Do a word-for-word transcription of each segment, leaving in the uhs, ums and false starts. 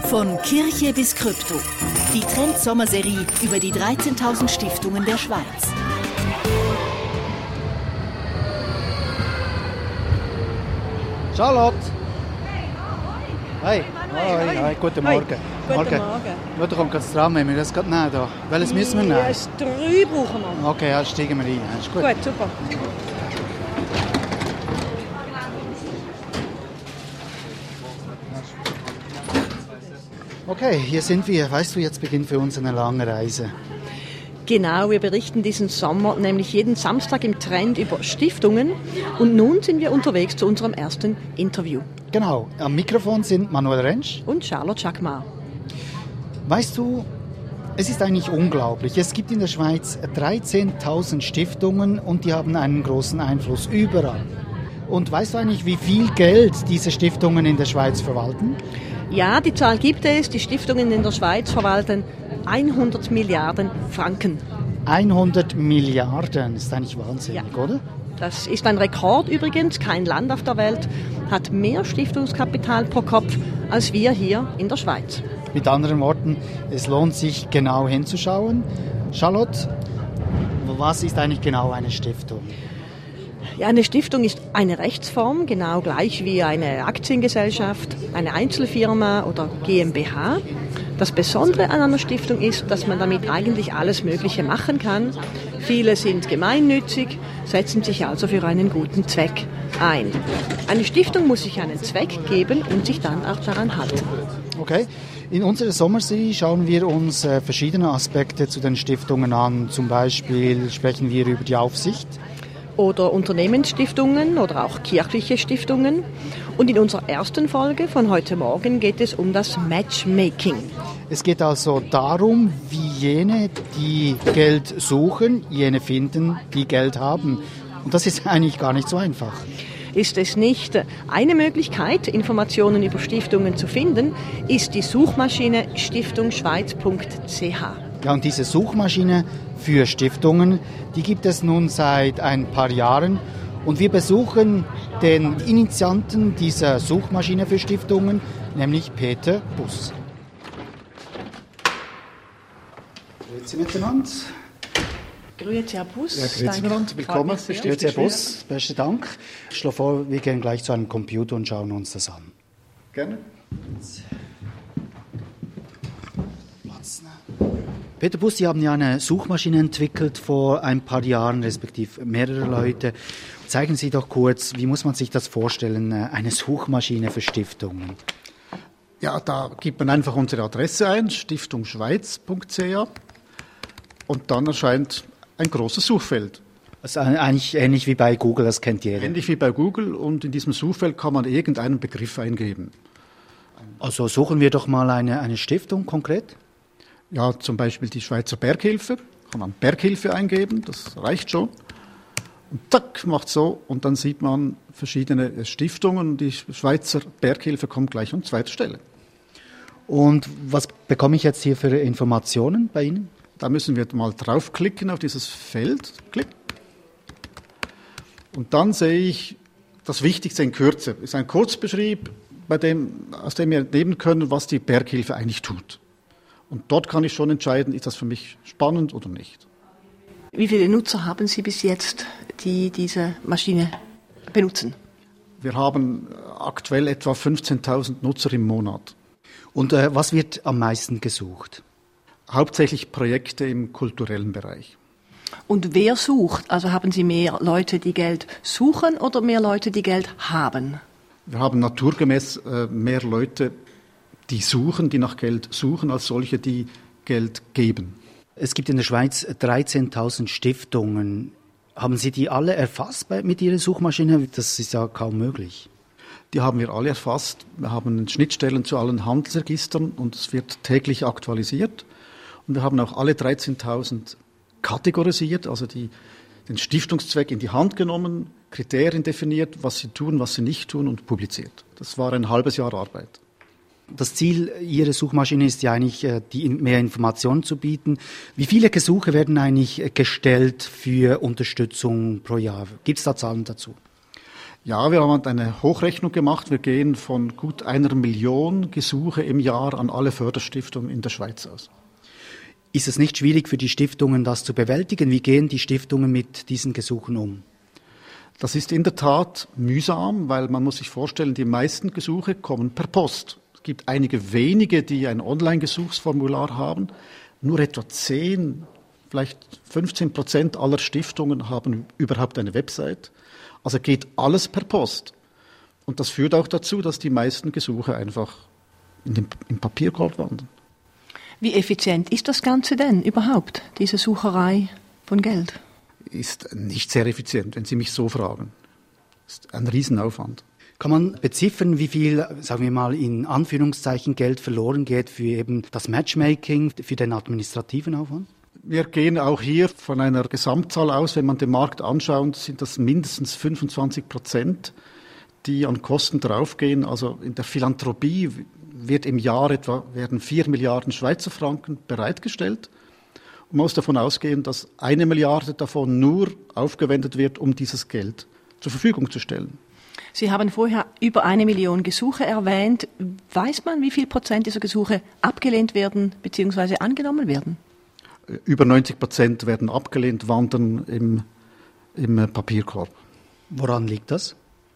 Von Kirche bis Krypto. Die Trend-Sommerserie über die dreizehntausend Stiftungen der Schweiz. Charlotte! Hey, hoi, hoi, hoi. Guten Morgen. Guten Morgen. Ja, da kommt gerade das Tram, wenn wir das gerade nehmen. Da. Welches müssen wir nehmen? Ja, das drei brauchen wir. Okay, ja, steigen wir rein. Ist gut. Gut, super. Okay, hier sind wir. Weißt du, jetzt beginnt für uns eine lange Reise. Genau, wir berichten diesen Sommer nämlich jeden Samstag im Trend über Stiftungen. Und nun sind wir unterwegs zu unserem ersten Interview. Genau, am Mikrofon sind Manuel Rentsch und Charlotte Jacquemart. Weißt du, es ist eigentlich unglaublich. Es gibt in der Schweiz dreizehntausend Stiftungen und die haben einen großen Einfluss überall. Und weißt du eigentlich, wie viel Geld diese Stiftungen in der Schweiz verwalten? Ja, die Zahl gibt es. Die Stiftungen in der Schweiz verwalten hundert Milliarden Franken. hundert Milliarden, ist eigentlich wahnsinnig, ja. Oder? Das ist ein Rekord übrigens. Kein Land auf der Welt hat mehr Stiftungskapital pro Kopf als wir hier in der Schweiz. Mit anderen Worten, es lohnt sich genau hinzuschauen. Charlotte, was ist eigentlich genau eine Stiftung? Ja, eine Stiftung ist eine Rechtsform, genau gleich wie eine Aktiengesellschaft, eine Einzelfirma oder GmbH. Das Besondere an einer Stiftung ist, dass man damit eigentlich alles Mögliche machen kann. Viele sind gemeinnützig, setzen sich also für einen guten Zweck ein. Eine Stiftung muss sich einen Zweck geben und sich dann auch daran halten. Okay. In unserer Sommerserie schauen wir uns äh, verschiedene Aspekte zu den Stiftungen an. Zum Beispiel sprechen wir über die Aufsicht. Oder Unternehmensstiftungen oder auch kirchliche Stiftungen. Und in unserer ersten Folge von heute Morgen geht es um das Matchmaking. Es geht also darum, wie jene, die Geld suchen, jene finden, die Geld haben. Und das ist eigentlich gar nicht so einfach. Ist es nicht? Eine Möglichkeit, Informationen über Stiftungen zu finden, ist die Suchmaschine stiftungsschweiz punkt c h. Ja, und diese Suchmaschine für Stiftungen, die gibt es nun seit ein paar Jahren. Und wir besuchen den Initianten dieser Suchmaschine für Stiftungen, nämlich Peter Buss. Grüezi miteinander. Grüezi, Herr Buss. Ja, grüezi miteinander. Willkommen. Grüezi, Herr Buss. Besten Dank. Ich schlage vor, wir gehen gleich zu einem Computer und schauen uns das an. Gerne. Platz nehmen. Peter Buss, Sie haben ja eine Suchmaschine entwickelt vor ein paar Jahren, respektive mehrere Leute. Zeigen Sie doch kurz, wie muss man sich das vorstellen, eine Suchmaschine für Stiftungen? Ja, da gibt man einfach unsere Adresse ein, stiftungsschweiz punkt c h, und dann erscheint ein großes Suchfeld. Also eigentlich ähnlich wie bei Google, das kennt jeder. Ähnlich wie bei Google, und in diesem Suchfeld kann man irgendeinen Begriff eingeben. Also suchen wir doch mal eine, eine Stiftung konkret. Ja, zum Beispiel die Schweizer Berghilfe. Kann man Berghilfe eingeben, das reicht schon. Und zack, macht so, und dann sieht man verschiedene Stiftungen, und die Schweizer Berghilfe kommt gleich an zweiter Stelle. Und was bekomme ich jetzt hier für Informationen bei Ihnen? Da müssen wir mal draufklicken auf dieses Feld. Klick. Und dann sehe ich das Wichtigste in Kürze. Das ist ein Kurzbeschrieb, bei dem, aus dem wir entnehmen können, was die Berghilfe eigentlich tut. Und dort kann ich schon entscheiden, ist das für mich spannend oder nicht. Wie viele Nutzer haben Sie bis jetzt, die diese Maschine benutzen? Wir haben aktuell etwa fünfzehntausend Nutzer im Monat. Und äh, was wird am meisten gesucht? Hauptsächlich Projekte im kulturellen Bereich. Und wer sucht? Also haben Sie mehr Leute, die Geld suchen, oder mehr Leute, die Geld haben? Wir haben naturgemäß äh, mehr Leute, die suchen, die nach Geld suchen, als solche, die Geld geben. Es gibt in der Schweiz dreizehntausend Stiftungen. Haben Sie die alle erfasst bei, mit Ihrer Suchmaschine? Das ist ja kaum möglich. Die haben wir alle erfasst. Wir haben Schnittstellen zu allen Handelsregistern und es wird täglich aktualisiert. Und wir haben auch alle dreizehntausend kategorisiert, also die, den Stiftungszweck in die Hand genommen, Kriterien definiert, was sie tun, was sie nicht tun, und publiziert. Das war ein halbes Jahr Arbeit. Das Ziel Ihrer Suchmaschine ist ja eigentlich, die mehr Informationen zu bieten. Wie viele Gesuche werden eigentlich gestellt für Unterstützung pro Jahr? Gibt es da Zahlen dazu? Ja, wir haben eine Hochrechnung gemacht. Wir gehen von gut einer Million Gesuche im Jahr an alle Förderstiftungen in der Schweiz aus. Ist es nicht schwierig für die Stiftungen, das zu bewältigen? Wie gehen die Stiftungen mit diesen Gesuchen um? Das ist in der Tat mühsam, weil man muss sich vorstellen, die meisten Gesuche kommen per Post. Es gibt einige wenige, die ein Online-Gesuchsformular haben. Nur etwa zehn, vielleicht fünfzehn Prozent aller Stiftungen haben überhaupt eine Website. Also geht alles per Post. Und das führt auch dazu, dass die meisten Gesuche einfach in den, im Papierkorb wandern. Wie effizient ist das Ganze denn überhaupt, diese Sucherei von Geld? Ist nicht sehr effizient, wenn Sie mich so fragen. Ist ein Riesenaufwand. Kann man beziffern, wie viel, sagen wir mal, in Anführungszeichen Geld verloren geht für eben das Matchmaking, für den administrativen Aufwand? Wir gehen auch hier von einer Gesamtzahl aus. Wenn man den Markt anschaut, sind das mindestens fünfundzwanzig Prozent, die an Kosten draufgehen. Also in der Philanthropie wird im Jahr etwa werden vier Milliarden Schweizer Franken bereitgestellt. Man muss davon ausgehen, dass eine Milliarde davon nur aufgewendet wird, um dieses Geld zur Verfügung zu stellen. Sie haben vorher über eine Million Gesuche erwähnt. Weiß man, wie viel Prozent dieser Gesuche abgelehnt werden bzw. angenommen werden? Über neunzig Prozent werden abgelehnt, wandern im, im Papierkorb. Woran liegt das?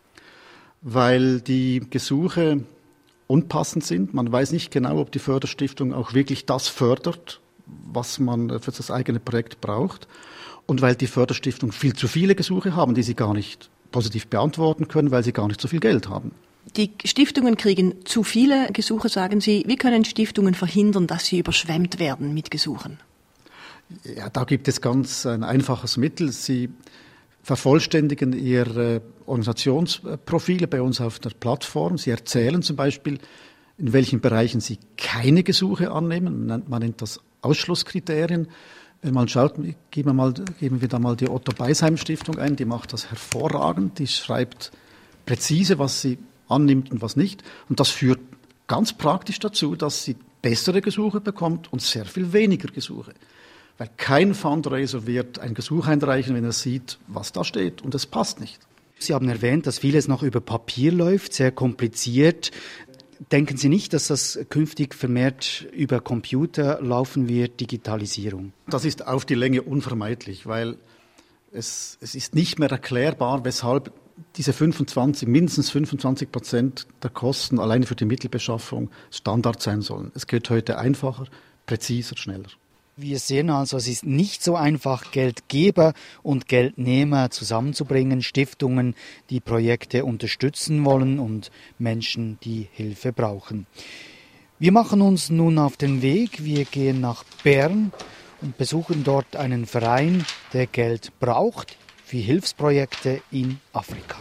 Weil die Gesuche unpassend sind. Man weiß nicht genau, ob die Förderstiftung auch wirklich das fördert, was man für das eigene Projekt braucht. Und weil die Förderstiftung viel zu viele Gesuche haben, die sie gar nicht positiv beantworten können, weil sie gar nicht so viel Geld haben. Die Stiftungen kriegen zu viele Gesuche, sagen Sie. Wie können Stiftungen verhindern, dass sie überschwemmt werden mit Gesuchen? Ja, da gibt es ganz ein einfaches Mittel. Sie vervollständigen ihre Organisationsprofile bei uns auf der Plattform. Sie erzählen zum Beispiel, in welchen Bereichen sie keine Gesuche annehmen. Man nennt das Ausschlusskriterien. Wenn man schaut, geben wir, mal, geben wir da mal die Otto Beisheim Stiftung ein, die macht das hervorragend, die schreibt präzise, was sie annimmt und was nicht. Und das führt ganz praktisch dazu, dass sie bessere Gesuche bekommt und sehr viel weniger Gesuche. Weil kein Fundraiser wird ein Gesuch einreichen, wenn er sieht, was da steht, und es passt nicht. Sie haben erwähnt, dass vieles noch über Papier läuft, sehr kompliziert. Denken Sie nicht, dass das künftig vermehrt über Computer laufen wird, Digitalisierung? Das ist auf die Länge unvermeidlich, weil es, es ist nicht mehr erklärbar, weshalb diese fünfundzwanzig, mindestens fünfundzwanzig Prozent der Kosten alleine für die Mittelbeschaffung Standard sein sollen. Es geht heute einfacher, präziser, schneller. Wir sehen also, es ist nicht so einfach, Geldgeber und Geldnehmer zusammenzubringen, Stiftungen, die Projekte unterstützen wollen und Menschen, die Hilfe brauchen. Wir machen uns nun auf den Weg. Wir gehen nach Bern und besuchen dort einen Verein, der Geld braucht für Hilfsprojekte in Afrika.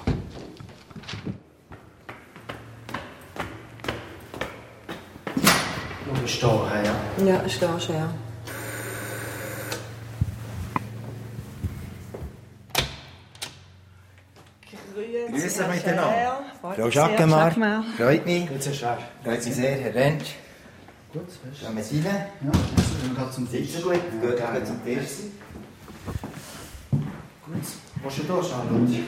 Du bist da, ja? Ja, ich stehe schon, ja. Grüße miteinander. Frau Schackemann, freut mich. Freut mich sehr, Herr Rentsch. Gut, Gehen wir rein. Ja, wir gehen zum Tisch. Sitzen gut, gut, gehen zum Tisch. Gut, was du da, Charlotte?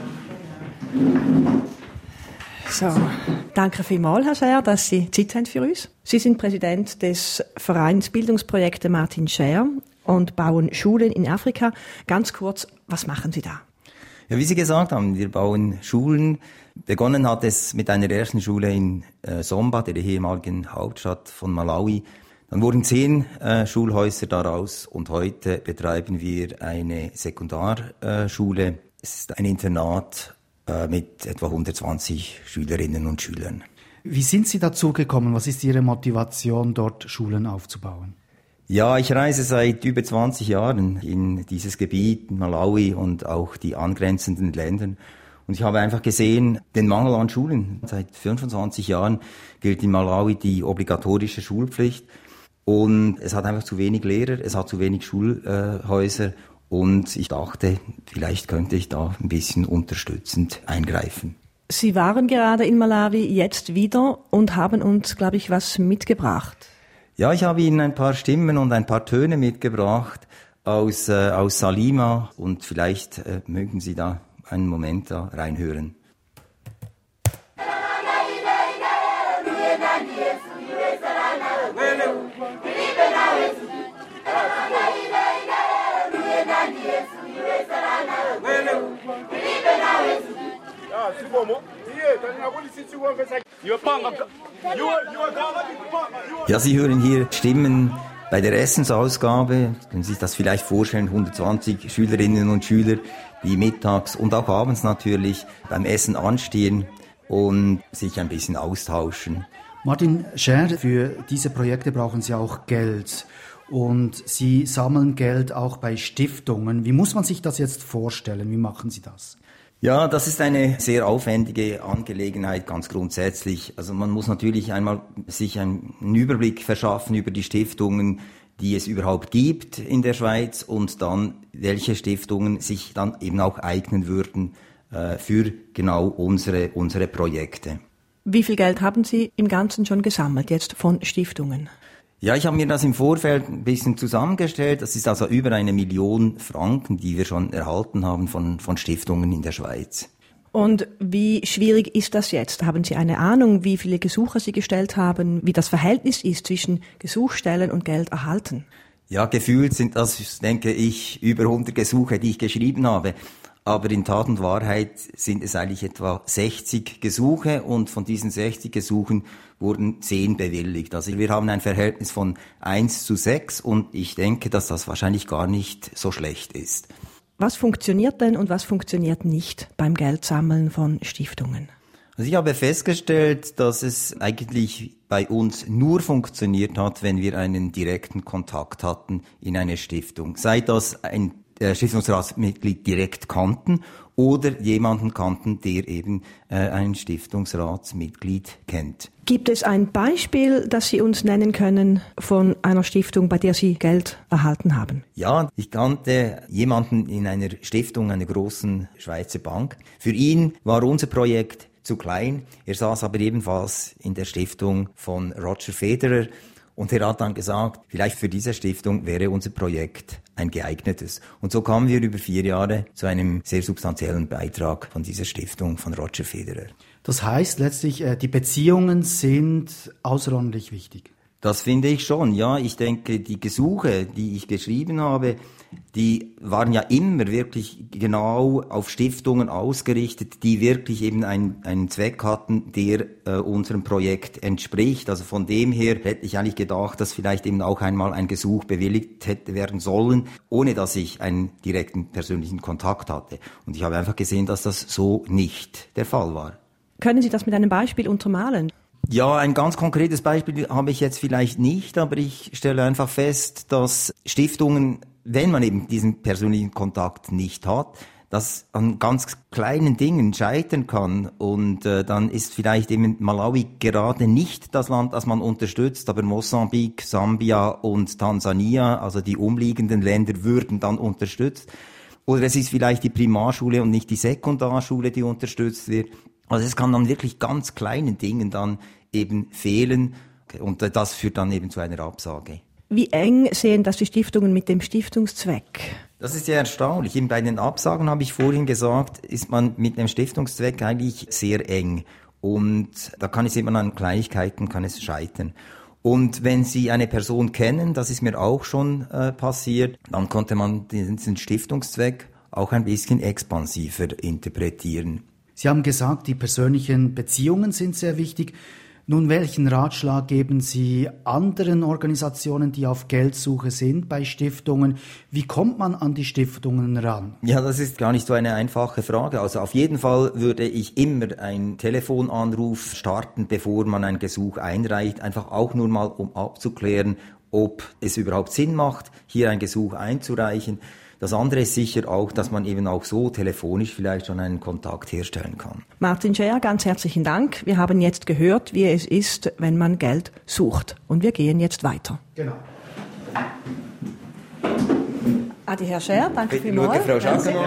So, danke vielmals, Herr Scher, dass Sie Zeit haben für uns. Sie sind Präsident des Vereins Bildungsprojekte Martin Scher und bauen Schulen in Afrika. Ganz kurz, was machen Sie da? Ja, wie Sie gesagt haben, wir bauen Schulen. Begonnen hat es mit einer ersten Schule in äh, Somba, der ehemaligen Hauptstadt von Malawi. Dann wurden zehn äh, Schulhäuser daraus und heute betreiben wir eine Sekundarschule. Äh, es ist ein Internat äh, mit etwa hundertzwanzig Schülerinnen und Schülern. Wie sind Sie dazu gekommen? Was ist Ihre Motivation, dort Schulen aufzubauen? Ja, ich reise seit über zwanzig Jahren in dieses Gebiet, Malawi und auch die angrenzenden Länder. Und ich habe einfach gesehen, den Mangel an Schulen. Seit fünfundzwanzig Jahren gilt in Malawi die obligatorische Schulpflicht. Und es hat einfach zu wenig Lehrer, es hat zu wenig Schulhäuser. Und ich dachte, vielleicht könnte ich da ein bisschen unterstützend eingreifen. Sie waren gerade in Malawi, jetzt wieder und haben uns, glaube ich, was mitgebracht. Ja, ich habe Ihnen ein paar Stimmen und ein paar Töne mitgebracht aus, äh, aus Salima und vielleicht äh, mögen Sie da einen Moment da reinhören. Ja, Sie hören hier Stimmen bei der Essensausgabe. Können Sie sich das vielleicht vorstellen, hundertzwanzig Schülerinnen und Schüler, die mittags und auch abends natürlich beim Essen anstehen und sich ein bisschen austauschen. Martin Scher, für diese Projekte brauchen Sie auch Geld. Und Sie sammeln Geld auch bei Stiftungen. Wie muss man sich das jetzt vorstellen? Wie machen Sie das? Ja, das ist eine sehr aufwendige Angelegenheit, ganz grundsätzlich. Also man muss natürlich einmal sich einen Überblick verschaffen über die Stiftungen, die es überhaupt gibt in der Schweiz und dann, welche Stiftungen sich dann eben auch eignen würden äh, für genau unsere, unsere Projekte. Wie viel Geld haben Sie im Ganzen schon gesammelt, jetzt von Stiftungen? Ja, ich habe mir das im Vorfeld ein bisschen zusammengestellt. Das ist also über eine Million Franken, die wir schon erhalten haben von, von Stiftungen in der Schweiz. Und wie schwierig ist das jetzt? Haben Sie eine Ahnung, wie viele Gesuche Sie gestellt haben, wie das Verhältnis ist zwischen Gesuchstellen und Geld erhalten? Ja, gefühlt sind das, denke ich, über hundert Gesuche, die ich geschrieben habe. Aber in Tat und Wahrheit sind es eigentlich etwa sechzig Gesuche und von diesen sechzig Gesuchen wurden zehn bewilligt. Also wir haben ein Verhältnis von eins zu sechs und ich denke, dass das wahrscheinlich gar nicht so schlecht ist. Was funktioniert denn und was funktioniert nicht beim Geldsammeln von Stiftungen? Also ich habe festgestellt, dass es eigentlich bei uns nur funktioniert hat, wenn wir einen direkten Kontakt hatten in eine Stiftung. Sei das ein Stiftungsratsmitglied direkt kannten oder jemanden kannten, der eben äh, ein Stiftungsratsmitglied kennt. Gibt es ein Beispiel, das Sie uns nennen können von einer Stiftung, bei der Sie Geld erhalten haben? Ja, ich kannte jemanden in einer Stiftung, einer großen Schweizer Bank. Für ihn war unser Projekt zu klein. Er saß aber ebenfalls in der Stiftung von Roger Federer. Und er hat dann gesagt, vielleicht für diese Stiftung wäre unser Projekt ein geeignetes. Und so kamen wir über vier Jahre zu einem sehr substanziellen Beitrag von dieser Stiftung von Roger Federer. Das heißt letztlich, die Beziehungen sind außerordentlich wichtig. Das finde ich schon, ja. Ich denke, die Gesuche, die ich geschrieben habe, die waren ja immer wirklich genau auf Stiftungen ausgerichtet, die wirklich eben einen, einen Zweck hatten, der äh, unserem Projekt entspricht. Also von dem her hätte ich eigentlich gedacht, dass vielleicht eben auch einmal ein Gesuch bewilligt hätte werden sollen, ohne dass ich einen direkten persönlichen Kontakt hatte. Und ich habe einfach gesehen, dass das so nicht der Fall war. Können Sie das mit einem Beispiel untermalen? Ja, ein ganz konkretes Beispiel habe ich jetzt vielleicht nicht, aber ich stelle einfach fest, dass Stiftungen, wenn man eben diesen persönlichen Kontakt nicht hat, dass an ganz kleinen Dingen scheitern kann und äh, dann ist vielleicht eben Malawi gerade nicht das Land, das man unterstützt, aber Mosambik, Sambia und Tansania, also die umliegenden Länder, würden dann unterstützt. Oder es ist vielleicht die Primarschule und nicht die Sekundarschule, die unterstützt wird. Also es kann dann wirklich ganz kleinen Dingen dann eben fehlen und das führt dann eben zu einer Absage. Wie eng sehen das die Stiftungen mit dem Stiftungszweck? Das ist ja erstaunlich. Eben bei den Absagen, habe ich vorhin gesagt, ist man mit dem Stiftungszweck eigentlich sehr eng. Und da kann es eben an Kleinigkeiten, kann es scheitern. Und wenn Sie eine Person kennen, das ist mir auch schon äh, passiert, dann konnte man diesen Stiftungszweck auch ein bisschen expansiver interpretieren. Sie haben gesagt, die persönlichen Beziehungen sind sehr wichtig. Nun, welchen Ratschlag geben Sie anderen Organisationen, die auf Geldsuche sind bei Stiftungen? Wie kommt man an die Stiftungen ran? Ja, das ist gar nicht so eine einfache Frage. Also auf jeden Fall würde ich immer einen Telefonanruf starten, bevor man ein Gesuch einreicht, einfach auch nur mal, um abzuklären, ob es überhaupt Sinn macht, hier ein Gesuch einzureichen. Das andere ist sicher auch, dass man eben auch so telefonisch vielleicht schon einen Kontakt herstellen kann. Martin Scher, ganz herzlichen Dank. Wir haben jetzt gehört, wie es ist, wenn man Geld sucht. Und wir gehen jetzt weiter. Genau. Adi, Herr Scher, danke Bitte vielmals. Frau Schackemann.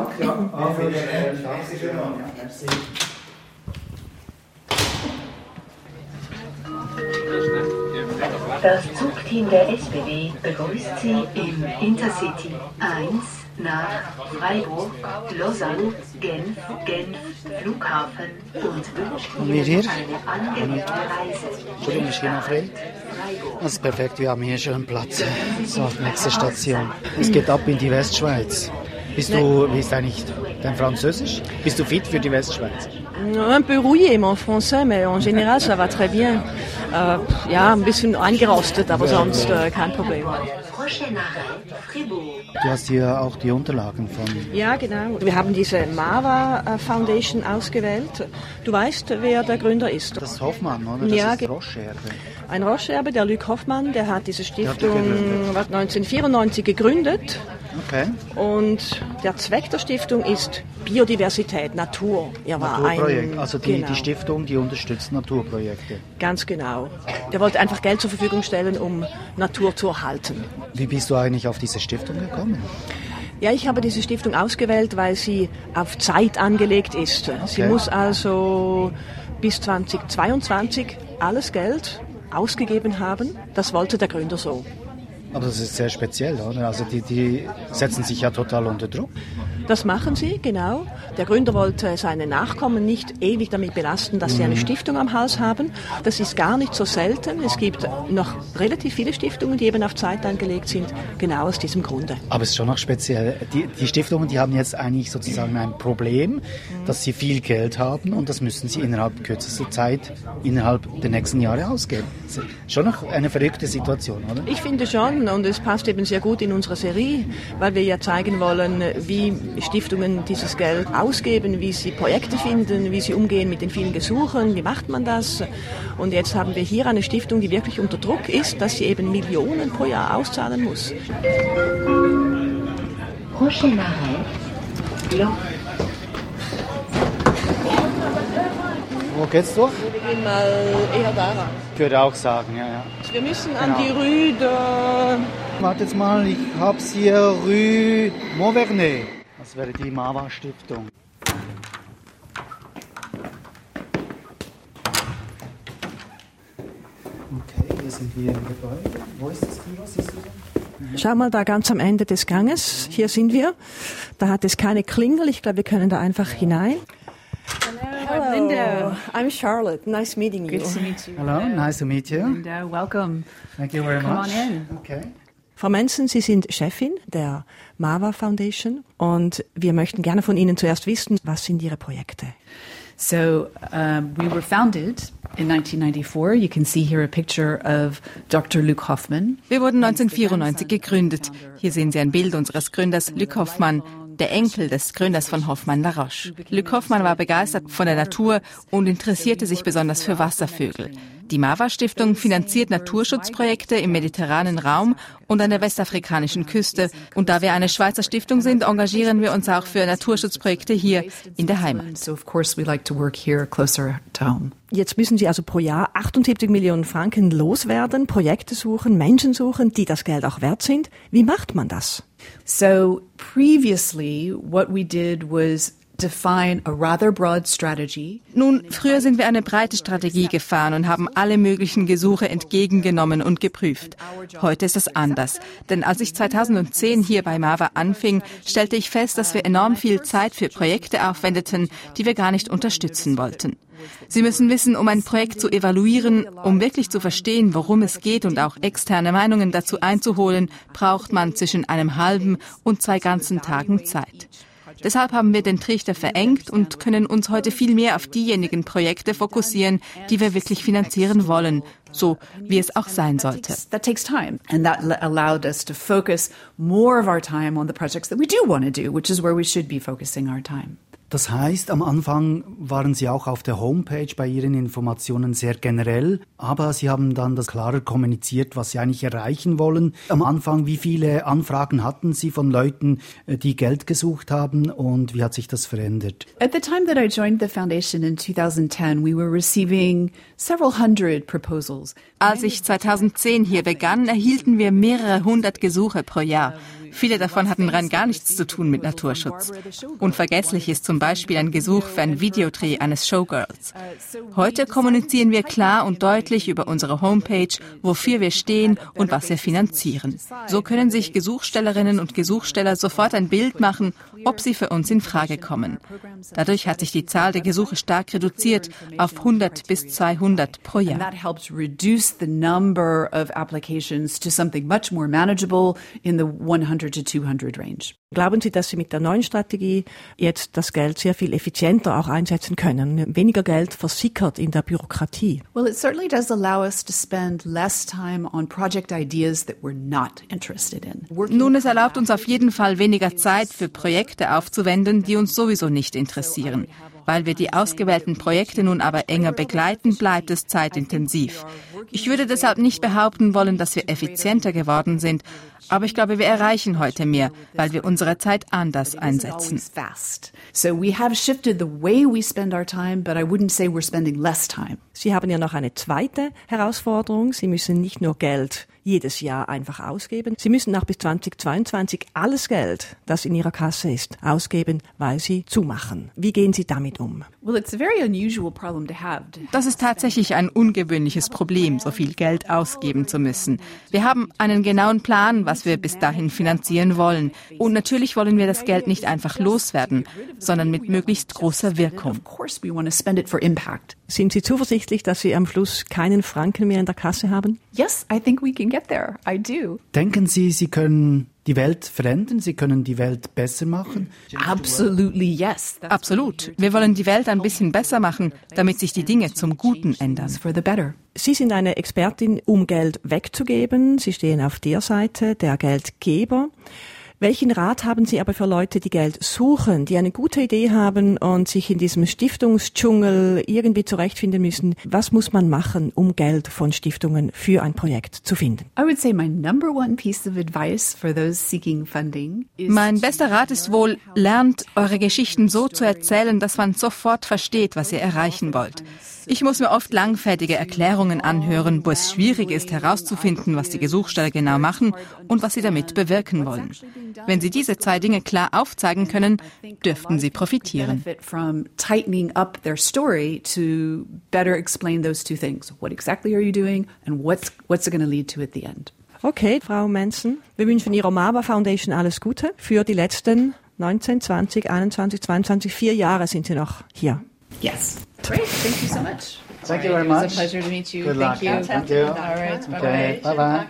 Das Zugteam der S B W begrüßt Sie im Intercity eins nach Freiburg, Lausanne, Genf, Genf, Flughafen und wünscht Ihnen eine angenehme Reise. Entschuldigung, ist hier noch frei? Das ist perfekt, wir haben hier schön Platz. So, nächste Station. Es geht ab in die Westschweiz. Bist du, wie ist eigentlich dein Französisch? Bist du fit für die Westschweiz? Un peu rouillé, mon français, mais en général, ça va très bien. Äh, ja, ein bisschen eingerostet, aber sonst äh, kein Problem. Du hast hier auch die Unterlagen von... Ja, genau. Wir haben diese Mava Foundation ausgewählt. Du weißt, wer der Gründer ist? Das ist Hoffmann, oder? Das ja, ist Roche-Erbe. Ein Roche-Erbe, der Luc Hoffmann, der hat diese Stiftung hat neunzehnhundertvierundneunzig gegründet. Okay. Und der Zweck der Stiftung ist Biodiversität, Natur. Er war Naturprojekt, ein, also die, genau. die Stiftung, die unterstützt Naturprojekte. Ganz genau. Der wollte einfach Geld zur Verfügung stellen, um Natur zu erhalten. Wie bist du eigentlich auf diese Stiftung gekommen? Ja, ich habe diese Stiftung ausgewählt, weil sie auf Zeit angelegt ist. Okay. Sie muss also bis zweitausendzweiundzwanzig alles Geld ausgegeben haben. Das wollte der Gründer so. Aber das ist sehr speziell, oder? Also die, die setzen sich ja total unter Druck. Das machen sie, genau. Der Gründer wollte seine Nachkommen nicht ewig damit belasten, dass sie eine Stiftung am Hals haben. Das ist gar nicht so selten. Es gibt noch relativ viele Stiftungen, die eben auf Zeit angelegt sind, genau aus diesem Grunde. Aber es ist schon noch speziell. Die, die Stiftungen, die haben jetzt eigentlich sozusagen ein Problem, dass sie viel Geld haben und das müssen sie innerhalb kürzester Zeit, innerhalb der nächsten Jahre ausgeben. Das ist schon noch eine verrückte Situation, oder? Ich finde schon, und es passt eben sehr gut in unsere Serie, weil wir ja zeigen wollen, wie Stiftungen dieses Geld ausgeben, wie sie Projekte finden, wie sie umgehen mit den vielen Gesuchen, wie macht man das. Und jetzt haben wir hier eine Stiftung, die wirklich unter Druck ist, dass sie eben Millionen pro Jahr auszahlen muss. Prochain arrêt, Blanc. Wo geht's durch? Wir gehen mal eher daran. Ich würde auch sagen, ja, ja. Wir müssen Genau. an die Rue de... Wartet mal, ich hab's hier, Rue Montvernet. Das wäre die Mava-Stiftung. Okay, hier sind wir im Gebäude. Wo ist das Büro? Siehst du das? Schau mal da ganz am Ende des Ganges. Hier sind wir. Da hat es keine Klingel. Ich glaube, wir können da einfach hinein. Hello, I'm Linda. I'm Charlotte. Nice meeting you. Good to meet you. Hello, nice to meet you. Linda, welcome. Thank you very Come much. on in. Okay. Frau Manson, Sie sind Chefin der Mava Foundation und wir möchten gerne von Ihnen zuerst wissen, was sind Ihre Projekte? So um, we were founded in nineteen ninety-four. You can see here a picture of Doctor Luc Hoffmann. Wir wurden neunzehnhundertvierundneunzig gegründet. Hier sehen Sie ein Bild unseres Gründers Luc Hoffmann, der Enkel des Gründers von Hoffmann La Roche. Luc Hoffmann war begeistert von der Natur und interessierte sich besonders für Wasservögel. Die Mava-Stiftung finanziert Naturschutzprojekte im mediterranen Raum und an der westafrikanischen Küste. Und da wir eine Schweizer Stiftung sind, engagieren wir uns auch für Naturschutzprojekte hier in der Heimat. So of course we like to work here closer to home. Jetzt müssen Sie also pro Jahr achtundsiebzig Millionen Franken loswerden, Projekte suchen, Menschen suchen, die das Geld auch wert sind. Wie macht man das? So previously what we did was define a rather broad strategy. Nun, früher sind wir eine breite Strategie gefahren und haben alle möglichen Gesuche entgegengenommen und geprüft. Heute ist es anders. Denn als ich zweitausendzehn hier bei Mava anfing, stellte ich fest, dass wir enorm viel Zeit für Projekte aufwendeten, die wir gar nicht unterstützen wollten. Sie müssen wissen, um ein Projekt zu evaluieren, um wirklich zu verstehen, worum es geht und auch externe Meinungen dazu einzuholen, braucht man zwischen einem halben und zwei ganzen Tagen Zeit. Deshalb haben wir den Trichter verengt und können uns heute viel mehr auf diejenigen Projekte fokussieren, die wir wirklich finanzieren wollen, so wie es auch sein sollte. That takes time, and that allowed us to focus more of our time on the projects that we do want to do, which is where we should be focusing our time. Das heißt, am Anfang waren Sie auch auf der Homepage bei Ihren Informationen sehr generell, aber Sie haben dann das klarer kommuniziert, was Sie eigentlich erreichen wollen. Am Anfang, wie viele Anfragen hatten Sie von Leuten, die Geld gesucht haben, und wie hat sich das verändert? At the time that I joined the foundation in two thousand ten, we were receiving several hundred proposals. Als ich zweitausendzehn hier begann, erhielten wir mehrere hundert Gesuche pro Jahr. Viele davon hatten rein gar nichts zu tun mit Naturschutz. Unvergesslich ist zum Beispiel ein Gesuch für ein Videodreh eines Showgirls. Heute kommunizieren wir klar und deutlich über unsere Homepage, wofür wir stehen und was wir finanzieren. So können sich Gesuchstellerinnen und Gesuchsteller sofort ein Bild machen, ob sie für uns in Frage kommen. Dadurch hat sich die Zahl der Gesuche stark reduziert auf hundert bis zweihundert pro Jahr. And that helps reduce the number of applications to something much more manageable in the one hundred to two hundred range. Glauben Sie, dass Sie mit der neuen Strategie jetzt das Geld sehr viel effizienter auch einsetzen können? Weniger Geld versickert in der Bürokratie. Well, it certainly does allow us to spend less time on project ideas that we're not interested in. Nun, es erlaubt uns auf jeden Fall weniger Zeit für Projekte aufzuwenden, die uns sowieso nicht interessieren. Weil wir die ausgewählten Projekte nun aber enger begleiten, bleibt es zeitintensiv. Ich würde deshalb nicht behaupten wollen, dass wir effizienter geworden sind, aber ich glaube, wir erreichen heute mehr, weil wir unsere Zeit anders einsetzen. So we have shifted the way we spend our time, but I wouldn't say we're spending less time. Sie haben ja noch eine zweite Herausforderung. Sie müssen nicht nur Geld jedes Jahr einfach ausgeben. Sie müssen auch bis zweitausendzweiundzwanzig alles Geld, das in Ihrer Kasse ist, ausgeben, weil Sie zumachen. Wie gehen Sie damit um? Well, it's a very unusual problem to have. Das ist tatsächlich ein ungewöhnliches Problem, so viel Geld ausgeben zu müssen. Wir haben einen genauen Plan, was wir bis dahin finanzieren wollen. Und natürlich wollen wir das Geld nicht einfach loswerden, sondern mit möglichst großer Wirkung. Of course we want to spend it for impact. Sind Sie zuversichtlich, dass Sie am Schluss keinen Franken mehr in der Kasse haben? Yes, I think we can get there. I do. Denken Sie, Sie können die Welt verändern? Sie können die Welt besser machen? Absolutely yes. That's Absolut. Wir wollen die Welt ein bisschen besser machen, damit sich die Dinge zum Guten ändern. for the better. Sie sind eine Expertin, um Geld wegzugeben. Sie stehen auf der Seite der Geldgeber. Welchen Rat haben Sie aber für Leute, die Geld suchen, die eine gute Idee haben und sich in diesem Stiftungsdschungel irgendwie zurechtfinden müssen? Was muss man machen, um Geld von Stiftungen für ein Projekt zu finden? I would say my number one piece of advice for those seeking funding is Mein bester Rat ist wohl, lernt eure Geschichten so zu erzählen, dass man sofort versteht, was ihr erreichen wollt. Ich muss mir oft langfädige Erklärungen anhören, wo es schwierig ist herauszufinden, was die Gesuchsteller genau machen und was sie damit bewirken wollen. Wenn Sie diese zwei Dinge klar aufzeigen können, dürften Sie profitieren. benefit from tightening up their story to better explain those two things. What exactly are you doing and what's what's it going to lead to at the end? Okay, Frau Manson, wir wünschen Ihrer Mava Foundation alles Gute für die letzten neunzehn, zwanzig, einundzwanzig, zweiundzwanzig, vier Jahre sind Sie noch hier. Yes. Great. Thank you so much. Thank you very It was much. a pleasure to meet you. Good luck. Thank you. Thank you. All right. Okay, Bye-bye. bye-bye.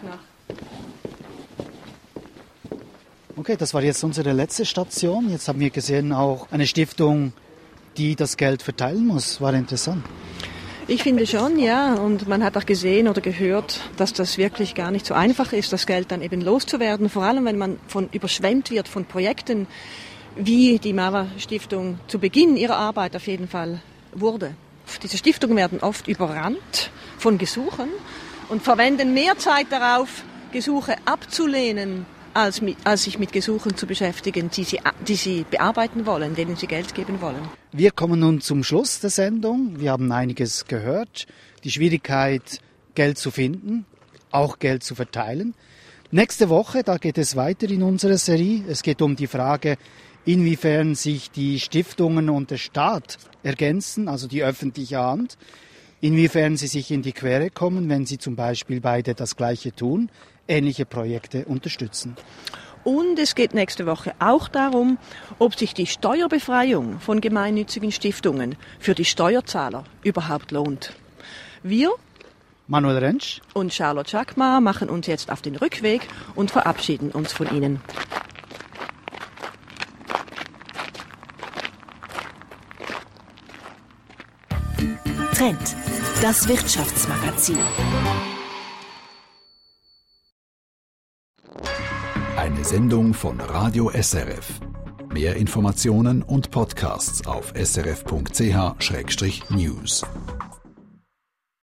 Okay, das war jetzt unsere letzte Station. Jetzt haben wir gesehen auch eine Stiftung, die das Geld verteilen muss. War interessant. Ich finde schon, ja. Und man hat auch gesehen oder gehört, dass das wirklich gar nicht so einfach ist, das Geld dann eben loszuwerden. Vor allem, wenn man von überschwemmt wird von Projekten, wie die Mava Stiftung zu Beginn ihrer Arbeit auf jeden Fall wurde. Diese Stiftungen werden oft überrannt von Gesuchen und verwenden mehr Zeit darauf, Gesuche abzulehnen, als, mit, als sich mit Gesuchen zu beschäftigen, die sie, die sie bearbeiten wollen, denen sie Geld geben wollen. Wir kommen nun zum Schluss der Sendung. Wir haben einiges gehört. Die Schwierigkeit, Geld zu finden, auch Geld zu verteilen. Nächste Woche, da geht es weiter in unserer Serie. Es geht um die Frage, inwiefern sich die Stiftungen und der Staat ergänzen, also die öffentliche Hand, inwiefern sie sich in die Quere kommen, wenn sie zum Beispiel beide das Gleiche tun, ähnliche Projekte unterstützen. Und es geht nächste Woche auch darum, ob sich die Steuerbefreiung von gemeinnützigen Stiftungen für die Steuerzahler überhaupt lohnt. Wir, Manuel Rentsch und Charlotte Jacquemart, machen uns jetzt auf den Rückweg und verabschieden uns von Ihnen. Trend, das Wirtschaftsmagazin. Eine Sendung von Radio S R F. Mehr Informationen und Podcasts auf s r f punkt c h schrägstrich news.